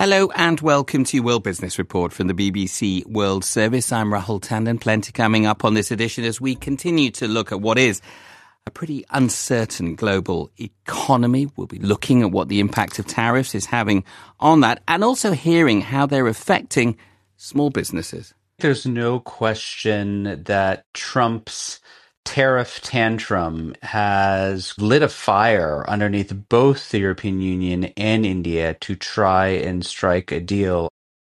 Hello and welcome to World Business Report from the BBC World Service. I'm Rahul Tandon. Plenty coming up on this edition as we continue to look at what is a pretty uncertain global economy. We'll be looking at what the impact of tariffs is having on that and also hearing how they're affecting small businesses. There's no question that Trump's tariff tantrum has lit a fire underneath both the European Union and India to try and strike a deal.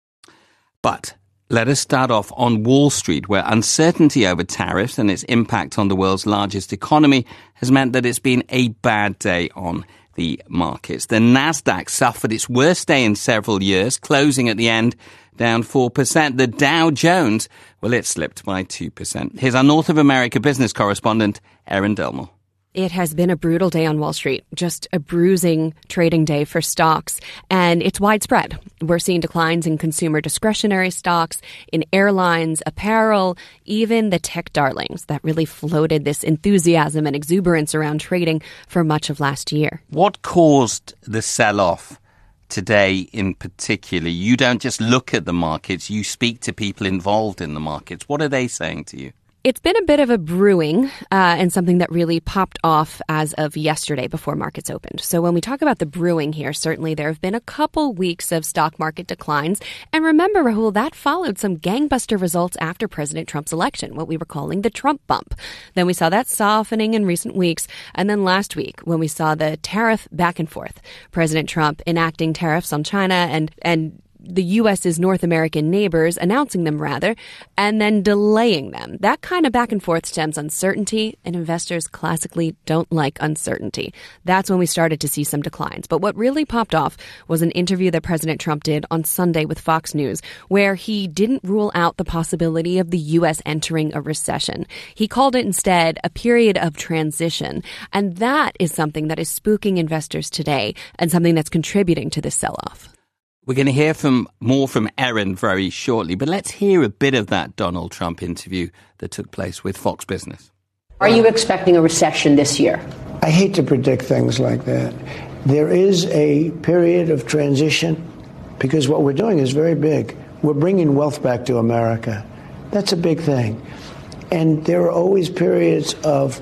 But let us start off on Wall Street, where uncertainty over tariffs and its impact on the world's largest economy has meant that it's been a bad day on the markets. The Nasdaq suffered its worst day in several years, closing at the end down 4%. The Dow Jones, well, it slipped by 2%. Here's our North of America business correspondent, Erin Delmore. It has been a brutal day on Wall Street, just a bruising trading day for stocks, and it's widespread. We're seeing declines in consumer discretionary stocks, in airlines, apparel, even the tech darlings that really floated this enthusiasm and exuberance around trading for much of last year. What caused the sell-off today in particular? You don't just look at the markets, you speak to people involved in the markets. What are they saying to you? It's been a bit of a brewing and something that really popped off as of yesterday before markets opened. So when we talk about the brewing here, certainly there have been a couple weeks of stock market declines. And remember, Rahul, that followed some gangbuster results after President Trump's election, what we were calling the Trump bump. Then we saw that softening in recent weeks. And then last week, when we saw the tariff back and forth, President Trump enacting tariffs on China and the U.S.'s North American neighbors, announcing them rather, and then delaying them. That kind of back and forth stems uncertainty, and investors classically don't like uncertainty. That's when we started to see some declines. But what really popped off was an interview that President Trump did on Sunday with Fox News, where he didn't rule out the possibility of the U.S. entering a recession. He called it instead a period of transition. And that is something that is spooking investors today and something that's contributing to this sell-off. We're going to hear more from Erin very shortly, but let's hear a bit of that Donald Trump interview that took place with Fox Business. Are you expecting a recession this year? I hate to predict things like that. There is a period of transition because what we're doing is very big. We're bringing wealth back to America. That's a big thing. And there are always periods of,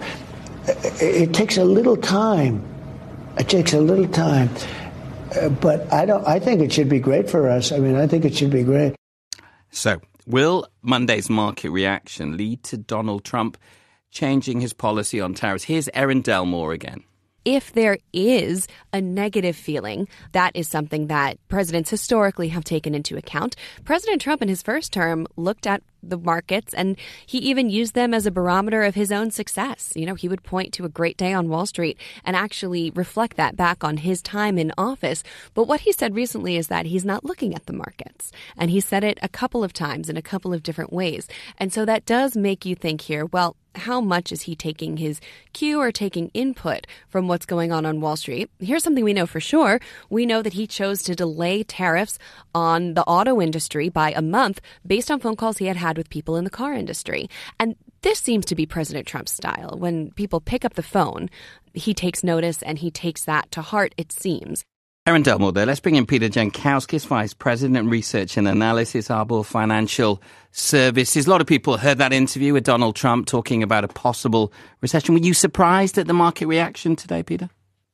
it takes a little time. It takes a little time. But I think it should be great for us. I think it should be great. So, will Monday's market reaction lead to Donald Trump changing his policy on tariffs? Here's Erin Delmore again. If there is a negative feeling, that is something that presidents historically have taken into account. President Trump in his first term looked at the markets, and he even used them as a barometer of his own success. You know, he would point to a great day on Wall Street and actually reflect that back on his time in office. But what he said recently is that he's not looking at the markets. And he said it a couple of times in a couple of different ways. And so that does make you think here, well, how much is he taking his cue or taking input from what's going on Wall Street? Here's something we know for sure. We know that he chose to delay tariffs on the auto industry by a month based on phone calls he had with people in the car industry. And this seems to be President Trump's style. When people pick up the phone, he takes notice and he takes that to heart, it seems. Erin Delmore there. Let's bring in Peter Jankowskis, Vice President, Research and Analysis, Arbor Financial Services. A lot of people heard that interview with Donald Trump talking about a possible recession. Were you surprised at the market reaction today, Peter?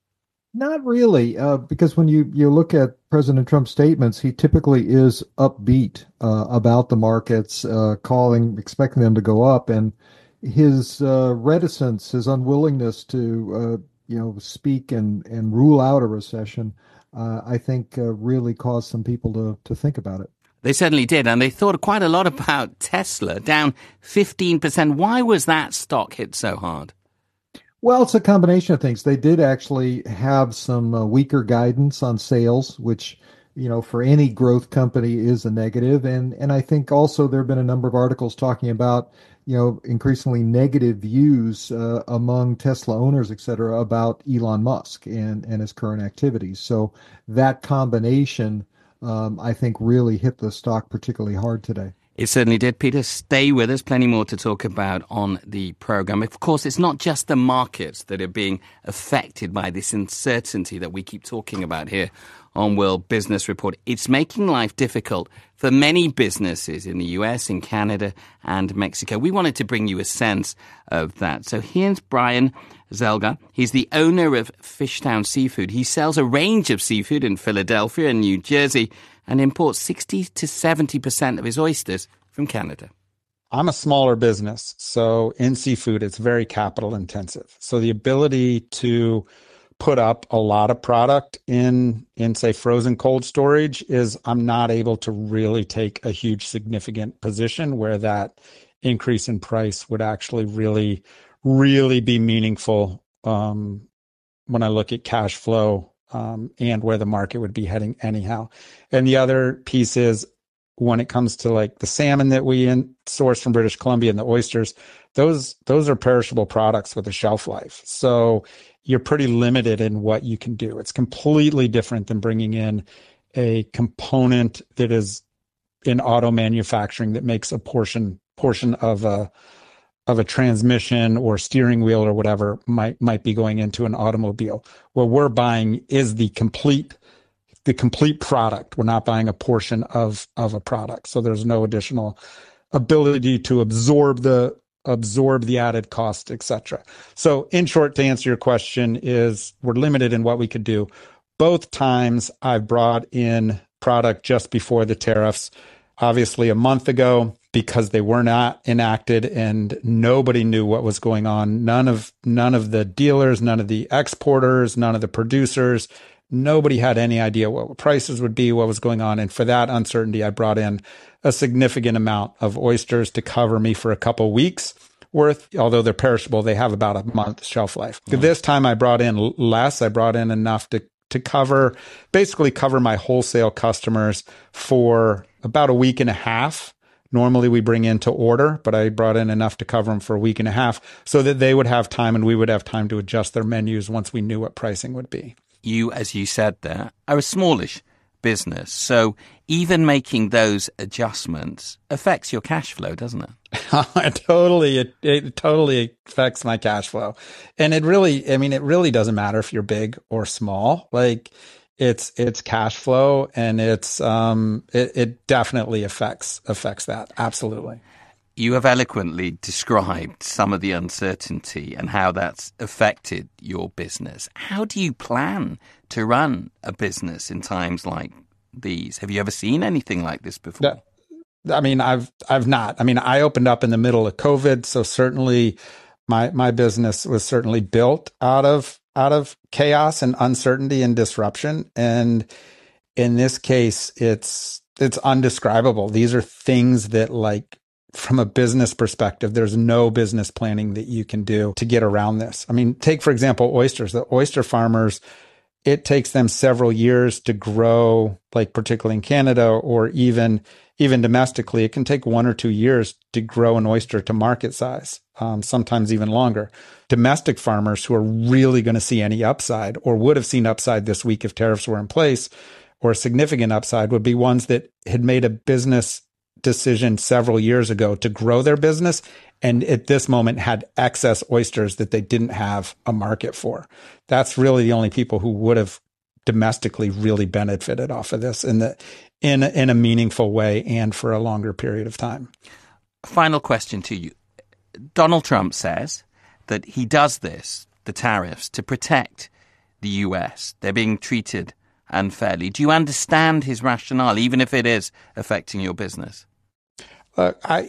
Not really, because when you look at President Trump's statements, he typically is upbeat about the markets, expecting them to go up. And his reticence, his unwillingness to speak and rule out a recession, I think really caused some people to think about it. They certainly did, and they thought quite a lot about Tesla, down 15%. Why was that stock hit so hard? Well, it's a combination of things. They did actually have some weaker guidance on sales, which, for any growth company is a negative. And I think also there have been a number of articles talking about, increasingly negative views among Tesla owners, et cetera, about Elon Musk and his current activities. So that combination, I think, really hit the stock particularly hard today. It certainly did, Peter. Stay with us. Plenty more to talk about on the program. Of course, it's not just the markets that are being affected by this uncertainty that we keep talking about here on World Business Report. It's making life difficult for many businesses in the US, in Canada, and Mexico. We wanted to bring you a sense of that. So here's Brian Zelga. He's the owner of Fishtown Seafood. He sells a range of seafood in Philadelphia and New Jersey and imports 60 to 70% of his oysters from Canada. I'm a smaller business, so in seafood, it's very capital intensive. So the ability to put up a lot of product in say frozen cold storage is I'm not able to really take a huge significant position where that increase in price would actually really be meaningful when I look at cash flow and where the market would be heading anyhow. And the other piece is when it comes to like the salmon that we source from British Columbia and the oysters, those are perishable products with a shelf life. So you're pretty limited in what you can do. It's completely different than bringing in a component that is in auto manufacturing that makes a portion of a transmission or steering wheel or whatever might be going into an automobile. What we're buying is the complete product. We're not buying a portion of a product. So there's no additional ability to absorb the added cost, etc. So in short, to answer your question is we're limited in what we could do. Both times I've brought in product just before the tariffs, obviously a month ago, because they were not enacted and nobody knew what was going on. None of the dealers, none of the exporters, none of the producers, nobody had any idea what prices would be, what was going on. And for that uncertainty, I brought in a significant amount of oysters to cover me for a couple weeks worth. Although they're perishable, they have about a month shelf life. Mm. This time I brought in less. I brought in enough to basically cover my wholesale customers for about a week and a half. Normally we bring in to order, but I brought in enough to cover them for a week and a half so that they would have time and we would have time to adjust their menus once we knew what pricing would be. You, as you said there, are a smallish business. So even making those adjustments affects your cash flow, doesn't it? It totally affects my cash flow. And it really doesn't matter if you're big or small. Like it's cash flow and it definitely affects that. Absolutely. You have eloquently described some of the uncertainty and how that's affected your business. How do you plan to run a business in times like these? Have you ever seen anything like this before? I've not. I opened up in the middle of COVID, so certainly my business was certainly built out of chaos and uncertainty and disruption. And in this case, it's undescribable. These are things that, like, from a business perspective, there's no business planning that you can do to get around this. Take, for example, oysters. The oyster farmers, it takes them several years to grow, like particularly in Canada or even domestically. It can take 1 or 2 years to grow an oyster to market size, sometimes even longer. Domestic farmers who are really going to see any upside or would have seen upside this week if tariffs were in place, or a significant upside, would be ones that had made a business decision several years ago to grow their business and at this moment had excess oysters that they didn't have a market for. That's really the only people who would have domestically really benefited off of this in a meaningful way and for a longer period of time. Final question to you. Donald Trump says that he does this, the tariffs, to protect the US. They're being treated unfairly. Do you understand his rationale, even if it is affecting your business? I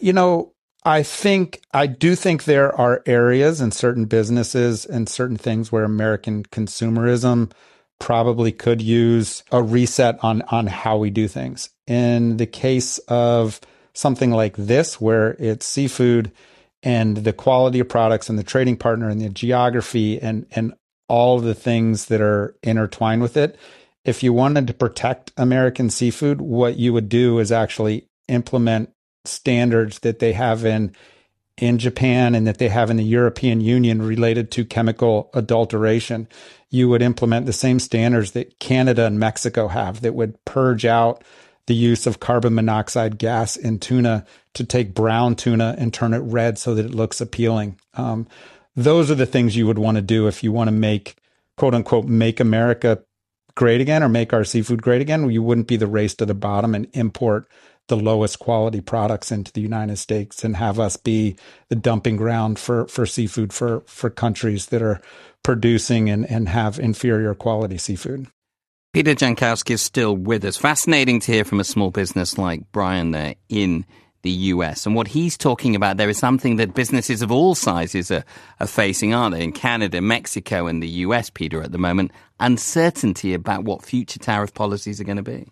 do think there are areas in certain businesses and certain things where American consumerism probably could use a reset on how we do things. In the case of something like this, where it's seafood and the quality of products and the trading partner and the geography and all of the things that are intertwined with it, if you wanted to protect American seafood, what you would do is actually implement standards that they have in Japan and that they have in the European Union related to chemical adulteration. You would implement the same standards that Canada and Mexico have that would purge out the use of carbon monoxide gas in tuna to take brown tuna and turn it red so that it looks appealing. Those are the things you would want to do if you want to make, quote unquote, make America great again or make our seafood great again, you wouldn't be the race to the bottom and import the lowest quality products into the United States and have us be the dumping ground for seafood for countries that are producing and have inferior quality seafood. Peter Jankowski is still with us. Fascinating to hear from a small business like Brian there in the US. And what he's talking about there is something that businesses of all sizes are facing, aren't they? In Canada, Mexico, and the US, Peter, at the moment, uncertainty about what future tariff policies are going to be.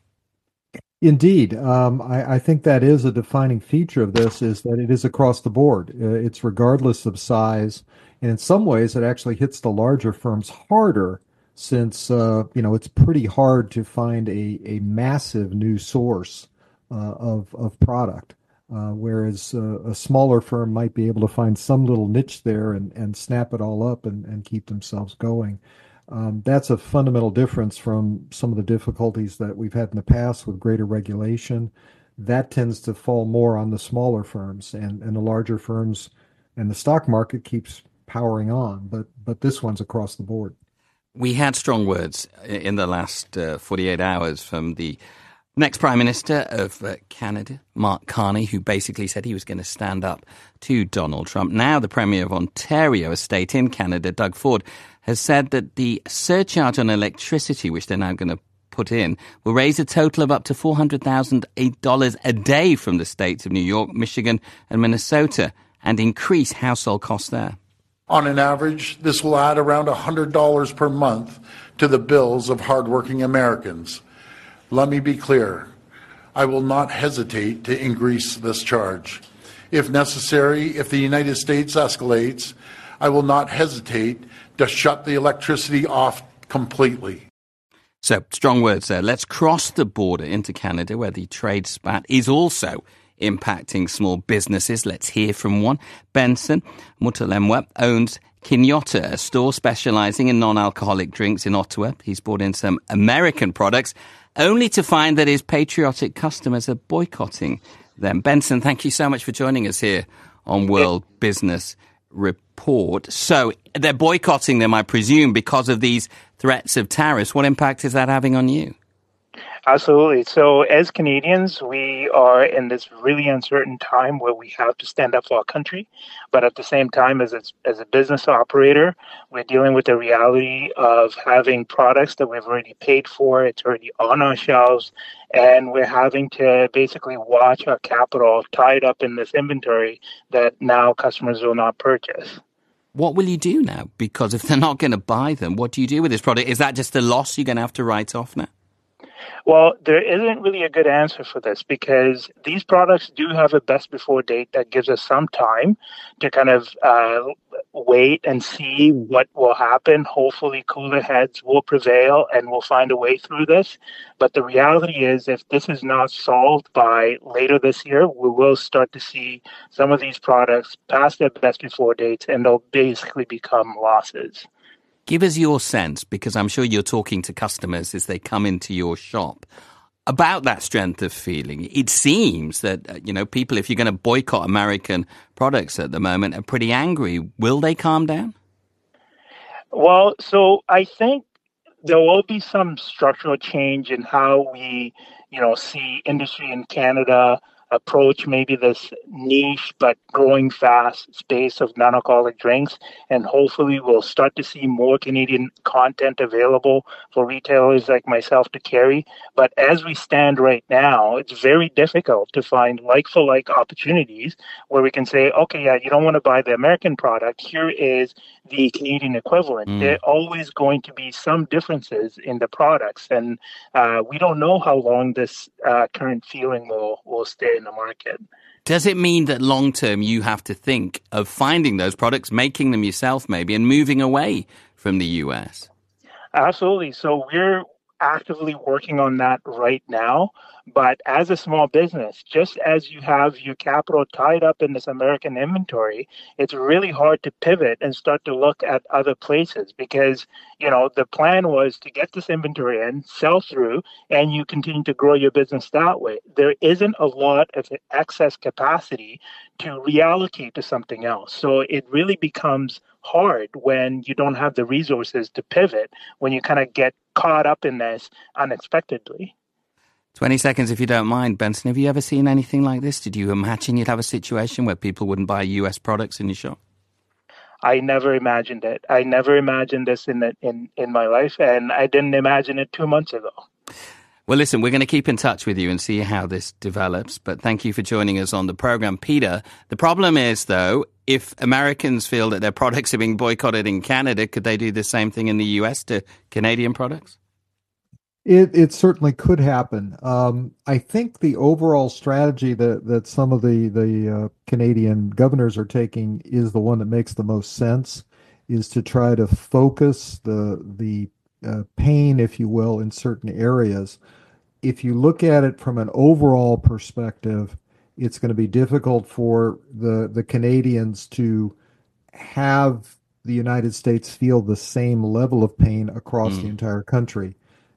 Indeed. I think that is a defining feature of this, is that it is across the board. It's regardless of size. And in some ways, it actually hits the larger firms harder since, it's pretty hard to find a massive new source of product. Whereas a smaller firm might be able to find some little niche there and snap it all up and keep themselves going. That's a fundamental difference from some of the difficulties that we've had in the past with greater regulation. That tends to fall more on the smaller firms, and the larger firms, and the stock market keeps powering on. But this one's across the board. We had strong words in the last 48 hours from the next Prime Minister of Canada, Mark Carney, who basically said he was going to stand up to Donald Trump. Now the Premier of Ontario, a state in Canada, Doug Ford, has said that the surcharge on electricity, which they're now going to put in, will raise a total of up to $400,000 a day from the states of New York, Michigan, and Minnesota, and increase household costs there. On an average, this will add around $100 per month to the bills of hardworking Americans. Let me be clear. I will not hesitate to increase this charge. If necessary, if the United States escalates, I will not hesitate to shut the electricity off completely. So, strong words there. Let's cross the border into Canada, where the trade spat is also impacting small businesses. Let's hear from one. Benson Mutelemwa owns Kinyota, a store specializing in non-alcoholic drinks in Ottawa. He's brought in some American products, only to find that his patriotic customers are boycotting them. Benson, thank you so much for joining us here on World Business Report. So they're boycotting them, I presume, because of these threats of tariffs. What impact is that having on you? Absolutely. So as Canadians, we are in this really uncertain time where we have to stand up for our country. But at the same time, as a business operator, we're dealing with the reality of having products that we've already paid for. It's already on our shelves. And we're having to basically watch our capital tied up in this inventory that now customers will not purchase. What will you do now? Because if they're not going to buy them, what do you do with this product? Is that just a loss you're going to have to write off now? Well, there isn't really a good answer for this because these products do have a best before date that gives us some time to kind of wait and see what will happen. Hopefully, cooler heads will prevail and we'll find a way through this. But the reality is, if this is not solved by later this year, we will start to see some of these products pass their best before dates and they'll basically become losses. Give us your sense, because I'm sure you're talking to customers as they come into your shop, about that strength of feeling. It seems that, people, if you're going to boycott American products at the moment, are pretty angry. Will they calm down? Well, so I think there will be some structural change in how we, see industry in Canada approach maybe this niche but growing fast space of non-alcoholic drinks, and hopefully we'll start to see more Canadian content available for retailers like myself to carry. But as we stand right now, it's very difficult to find like-for-like opportunities where we can say, okay, yeah, you don't want to buy the American product, here is the Canadian equivalent. There are always going to be some differences in the products, and we don't know how long this current feeling will stay in the market. Does it mean that long term you have to think of finding those products, making them yourself maybe, and moving away from the US? Absolutely. So we're actively working on that right now. But as a small business, just as you have your capital tied up in this American inventory, it's really hard to pivot and start to look at other places because, the plan was to get this inventory in, sell through, and you continue to grow your business that way. There isn't a lot of excess capacity to reallocate to something else. So it really becomes hard when you don't have the resources to pivot, when you kind of get caught up in this unexpectedly. 20 seconds, if you don't mind. Benson, have you ever seen anything like this? Did you imagine you'd have a situation where people wouldn't buy US products in your shop? I never imagined it. I never imagined this in my life, and I didn't imagine it 2 months ago. Well, listen, we're going to keep in touch with you and see how this develops. But thank you for joining us on the program, Peter. The problem is, though, if Americans feel that their products are being boycotted in Canada, could they do the same thing in the US to Canadian products? It certainly could happen. I think the overall strategy that some of the Canadian governors are taking is the one that makes the most sense, is to try to focus the pain, if you will, in certain areas. If you look at it from an overall perspective, it's going to be difficult for the Canadians to have the United States feel the same level of pain across the entire country.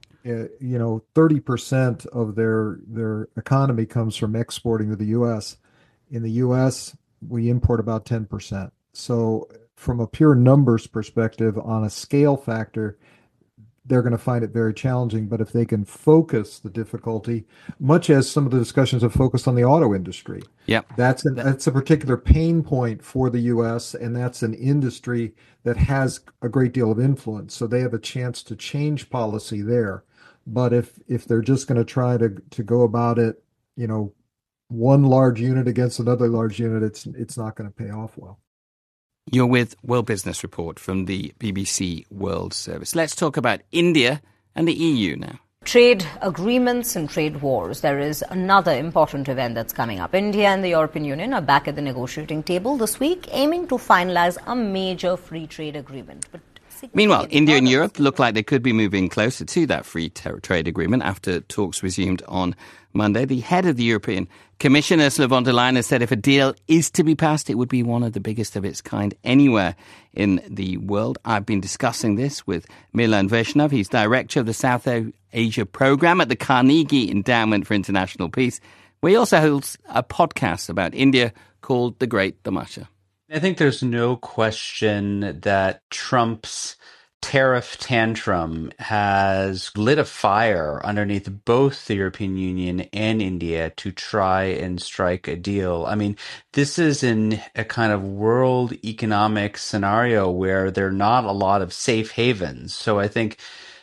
30% of their economy comes from exporting to the U.S. In the U.S., we import about 10%. So from a pure numbers perspective, on a scale factor, they're going to find it very challenging. But if they can focus the difficulty, much as some of the discussions have focused on the auto industry, that's a particular pain point for the U.S., and that's an industry that has a great deal of influence. So they have a chance to change policy there. But if they're just going to try to go about it, one large unit against another large unit, it's not going to pay off well. You're with World Business Report from the BBC World Service. Let's talk about India and the EU now. Trade agreements and trade wars. There is another important event that's coming up. India and the European Union are back at the negotiating table this week, aiming to finalize a major free trade agreement. But meanwhile, India and Europe look like they could be moving closer to that free trade agreement after talks resumed on Monday. The head of the European Commission, Ursula von der Leyen, has said if a deal is to be passed, it would be one of the biggest of its kind anywhere in the world. I've been discussing this with Milan Vaishnav. He's director of the South Asia program at the Carnegie Endowment for International Peace, where he also holds a podcast about India called The Great Tamasha. I think there's no question that Trump's tariff tantrum has lit a fire underneath both the European Union and India to try and strike a deal. I mean, this is in a kind of world economic scenario where there are not a lot of safe havens. So I think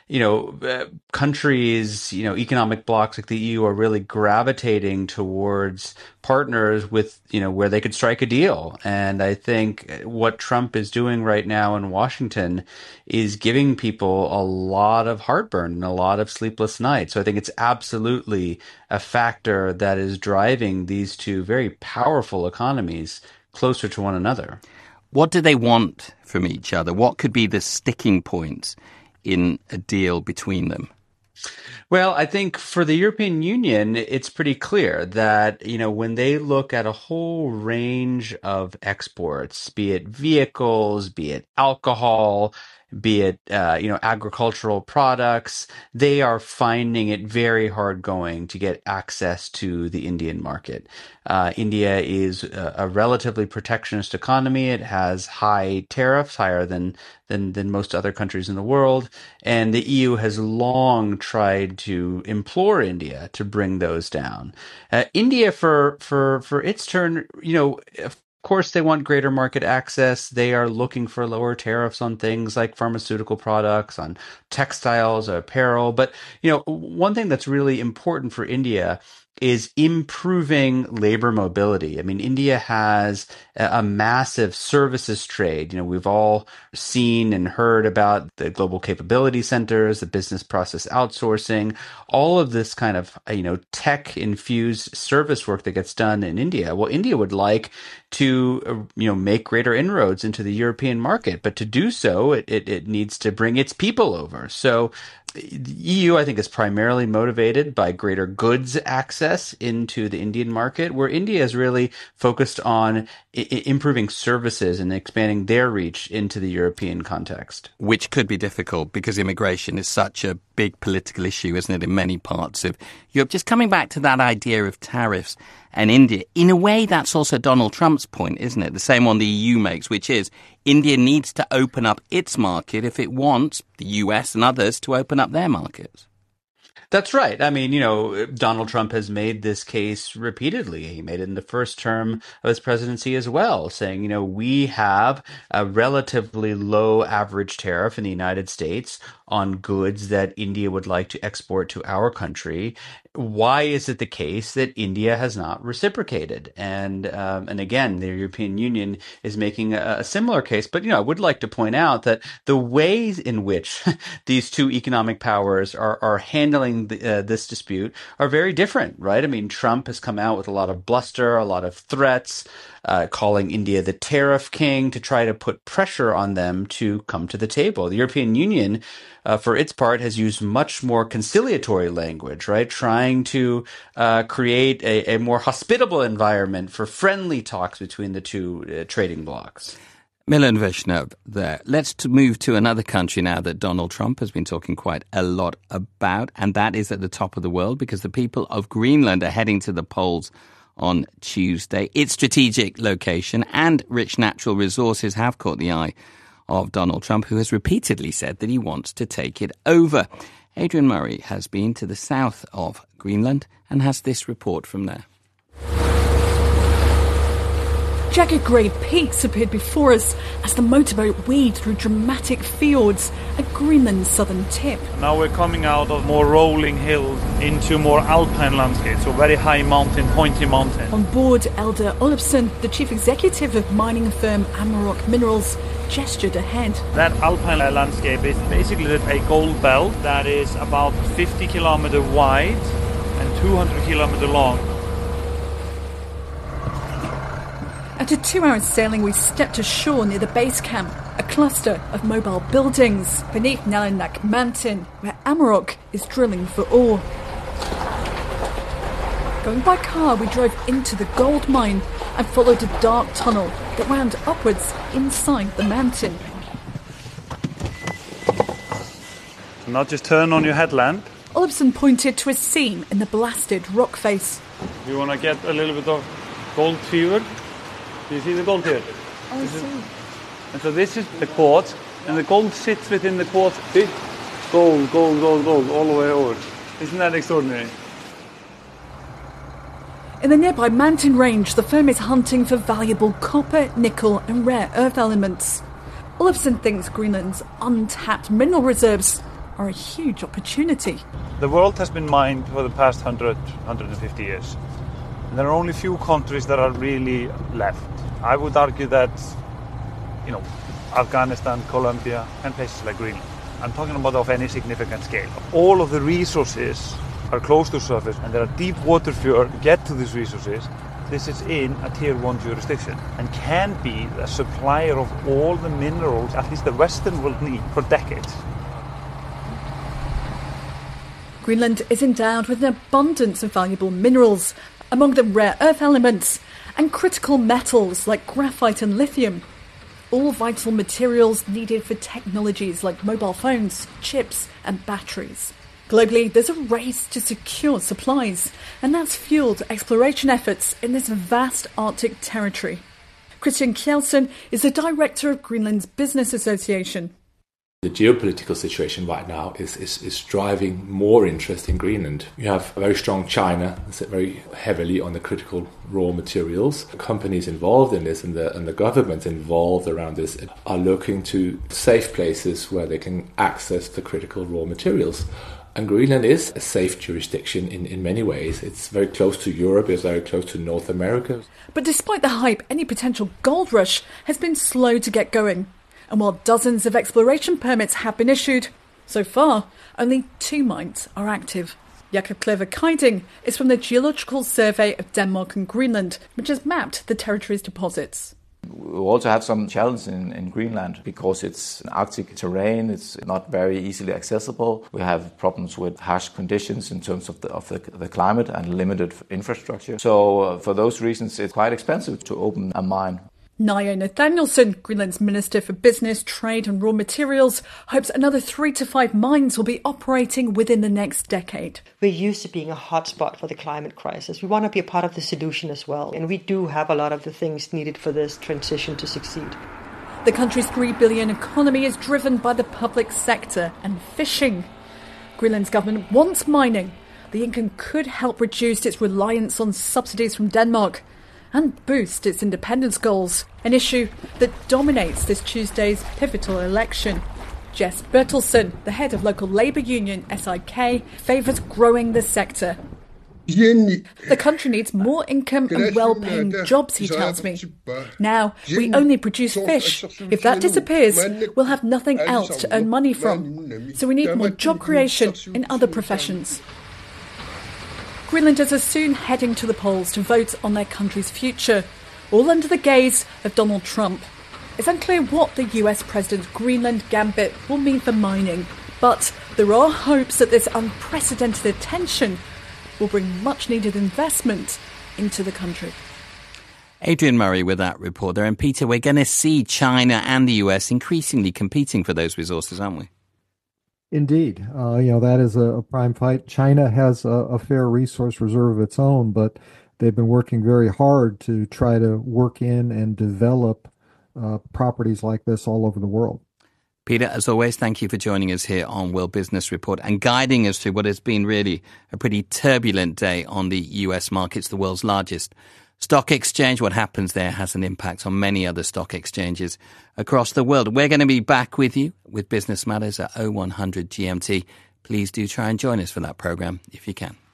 countries, economic blocs like the EU are really gravitating towards partners with, where they could strike a deal. And I think what Trump is doing right now in Washington is giving people a lot of heartburn and a lot of sleepless nights. So I think it's absolutely a factor that is driving these two very powerful economies closer to one another. What do they want from each other? What could be the sticking points in a deal between them? Well, I think for the European Union, it's pretty clear that, when they look at a whole range of exports, be it vehicles, be it alcohol, be it, agricultural products, they are finding it very hard going to get access to the Indian market. India is a relatively protectionist economy. It has high tariffs, higher than most other countries in the world. And the EU has long tried to implore India to bring those down. India, for its turn, of course, they want greater market access. They are looking for lower tariffs on things like pharmaceutical products, on textiles, apparel. But, one thing that's really important for India is improving labor mobility. I mean, India has a massive services trade. We've all seen and heard about the global capability centers, the business process outsourcing, all of this kind of, tech-infused service work that gets done in India. Well, India would like to, make greater inroads into the European market, but to do so, it needs to bring its people over. So the EU, I think, is primarily motivated by greater goods access into the Indian market, where India is really focused on improving services and expanding their reach into the European context. Which could be difficult because immigration is such a big political issue, isn't it, in many parts of Europe. Just coming back to that idea of tariffs and India, in a way, that's also Donald Trump's point, isn't it? The same one the EU makes, which is India needs to open up its market if it wants the US and others to open up their markets. That's right. I mean, Donald Trump has made this case repeatedly. He made it in the first term of his presidency as well, saying, we have a relatively low average tariff in the United States on goods that India would like to export to our country. Why is it the case that India has not reciprocated? And again, the European Union is making a similar case. But, I would like to point out that the ways in which these two economic powers are handling this dispute are very different, right? I mean, Trump has come out with a lot of bluster, a lot of threats, calling India the tariff king to try to put pressure on them to come to the table. The European Union, for its part, has used much more conciliatory language, right? Trying to create a more hospitable environment for friendly talks between the two trading blocs. Milan Vaishnav there. Let's move to another country now that Donald Trump has been talking quite a lot about, and that is at the top of the world because the people of Greenland are heading to the polls on Tuesday. Its strategic location and rich natural resources have caught the eye of Donald Trump, who has repeatedly said that he wants to take it over. Adrian Murray has been to the south of Greenland and has this report from there. Jagged grey peaks appeared before us as the motorboat weaved through dramatic fjords at Greenland's southern tip. Now we're coming out of more rolling hills into more alpine landscapes, so very high mountain, pointy mountain. On board, Elder Olofsson, the chief executive of mining firm Amaroq Minerals, gestured ahead. That alpine landscape is basically a gold belt that is about 50 kilometers wide and 200 kilometers long. After 2 hours sailing, we stepped ashore near the base camp, a cluster of mobile buildings beneath Nalinak Mountain, where Amaroq is drilling for ore. Going by car, we drove into the gold mine and followed a dark tunnel that wound upwards inside the mountain. Now just turn on your headlamp. Olofsson pointed to a seam in the blasted rock face. You want to get a little bit of gold fever? Do you see the gold here? I see. And so this is the quartz, and the gold sits within the quartz. See? Gold, gold, gold, gold, all the way over. Isn't that extraordinary? In the nearby mountain range, the firm is hunting for valuable copper, nickel and rare earth elements. Olofsson thinks Greenland's untapped mineral reserves are a huge opportunity. The world has been mined for the past 150 years. And there are only few countries that are really left. I would argue that, Afghanistan, Colombia, and places like Greenland. I'm talking about of any significant scale. All of the resources are close to surface, and there are deep water fjords to get to these resources. This is in a Tier 1 jurisdiction and can be a supplier of all the minerals at least the Western world need for decades. Greenland is endowed with an abundance of valuable minerals, among them rare earth elements and critical metals like graphite and lithium, all vital materials needed for technologies like mobile phones, chips and batteries. Globally, there's a race to secure supplies, and that's fueled exploration efforts in this vast Arctic territory. Christian Kjellson is the director of Greenland's Business Association. The geopolitical situation right now is driving more interest in Greenland. You have a very strong China that's very heavily on the critical raw materials. The companies involved in this and the governments involved around this are looking to safe places where they can access the critical raw materials. And Greenland is a safe jurisdiction in many ways. It's very close to Europe, it's very close to North America. But despite the hype, any potential gold rush has been slow to get going. And while dozens of exploration permits have been issued, so far, only 2 mines are active. Jakob Clever-Keiding is from the Geological Survey of Denmark and Greenland, which has mapped the territory's deposits. We also have some challenges in Greenland because it's an Arctic terrain, it's not very easily accessible. We have problems with harsh conditions in terms of the climate and limited infrastructure. So for those reasons, it's quite expensive to open a mine. Naja Nathanielson, Greenland's Minister for Business, Trade and Raw Materials, hopes another 3 to 5 mines will be operating within the next decade. We're used to being a hotspot for the climate crisis. We want to be a part of the solution as well. And we do have a lot of the things needed for this transition to succeed. The country's $3 billion economy is driven by the public sector and fishing. Greenland's government wants mining. The income could help reduce its reliance on subsidies from Denmark and boost its independence goals, an issue that dominates this Tuesday's pivotal election. Jess Bertelsen, the head of local labour union SIK, favours growing the sector. The country needs more income and well-paying jobs, he tells me. Now, we only produce fish. If that disappears, we'll have nothing else to earn money from. So we need more job creation in other professions. Greenlanders are soon heading to the polls to vote on their country's future, all under the gaze of Donald Trump. It's unclear what the US president's Greenland gambit will mean for mining, but there are hopes that this unprecedented attention will bring much-needed investment into the country. Adrian Murray with that report there. And Peter, we're going to see China and the US increasingly competing for those resources, aren't we? Indeed. That is a prime fight. China has a fair resource reserve of its own, but they've been working very hard to try to work in and develop properties like this all over the world. Peter, as always, thank you for joining us here on World Business Report and guiding us through what has been really a pretty turbulent day on the US markets, the world's largest stock exchange. What happens there has an impact on many other stock exchanges across the world. We're going to be back with you with Business Matters at 0100 GMT. Please do try and join us for that program if you can.